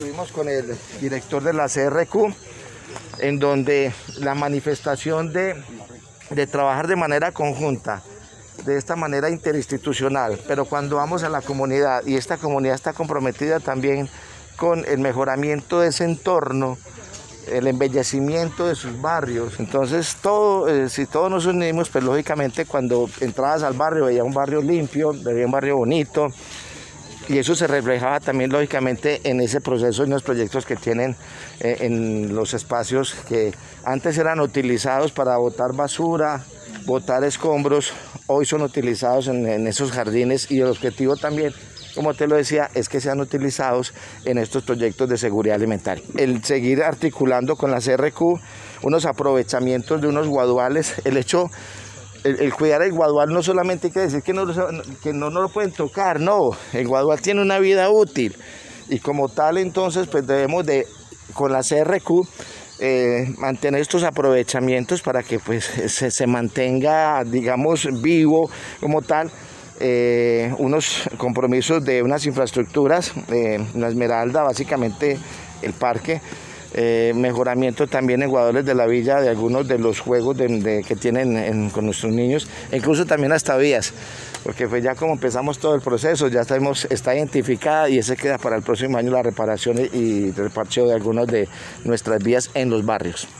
Estuvimos con el director de la CRQ, en donde la manifestación de trabajar de manera conjunta, de esta manera interinstitucional, pero cuando vamos a la comunidad y esta comunidad está comprometida también con el mejoramiento de ese entorno, el embellecimiento de sus barrios. Entonces si todos nos unimos, pues lógicamente cuando entrabas al barrio veía un barrio limpio, veía un barrio bonito, y eso se reflejaba también lógicamente en ese proceso, en los proyectos que tienen en los espacios que antes eran utilizados para botar basura, botar escombros, hoy son utilizados en esos jardines, y el objetivo también, como te lo decía, es que sean utilizados en estos proyectos de seguridad alimentaria. El seguir articulando con la CRQ unos aprovechamientos de unos guaduales, el cuidar el guadual no solamente quiere decir que no lo pueden tocar, no, el guadual tiene una vida útil, y como tal entonces pues debemos de, con la CRQ, mantener estos aprovechamientos para que pues se mantenga, digamos, vivo como tal. Unos compromisos de unas infraestructuras, la Esmeralda, básicamente el parque, mejoramiento también en guaduales de la villa de algunos de los juegos que tienen con nuestros niños, e incluso también hasta vías, porque pues ya como empezamos todo el proceso, ya está identificada, y ese queda para el próximo año la reparación y el reparcheo de algunas de nuestras vías en los barrios.